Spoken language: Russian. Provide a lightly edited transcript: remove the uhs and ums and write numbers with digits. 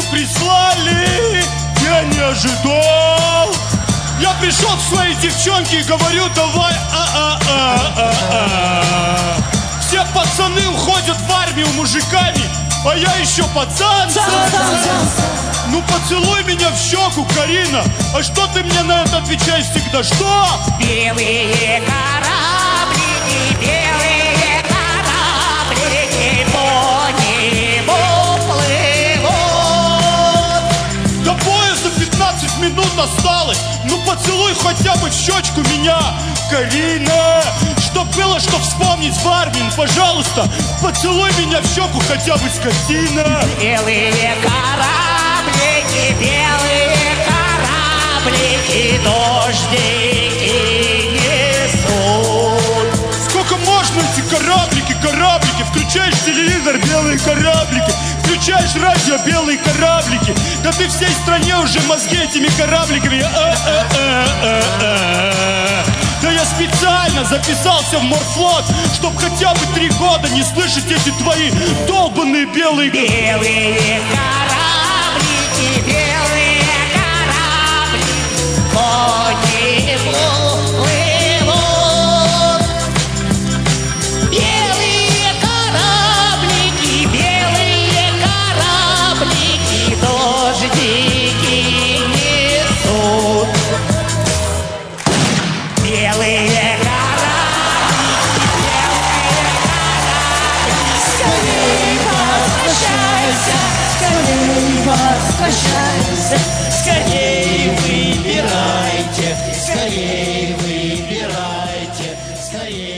прислали, я не ожидал. Я пришел к своей девчонке и говорю: давай, Все пацаны уходят в армию мужиками, а я еще пацан. Ну поцелуй меня в щеку, Карина. А что ты мне на это отвечаешь всегда? Что? Белые кораблики, белые кораблики по небу плывут. До поезда 15 минут осталось. Ну поцелуй хотя бы в щечку меня, Карина. Что было, что вспомнить в армии, пожалуйста, поцелуй меня в щеку хотя бы, скотина. Белые кораблики, белые кораблики, дождики несут. Сколько можно эти кораблики? Включаешь телевизор, белые кораблики. Включаешь радио, белые кораблики. Да ты всей стране уже мозги этими корабликами. Да я специально записался в морфлот, чтоб хотя бы 3 года не слышать эти твои долбанные белые. Белые кораблики, белые кораблики по небу плывут. Белые кораблики, дождики несут. Белые кораблики, скорей возвращайся, скорей возвращайся, скорей выбирайте, скорей выбирайте, скорей.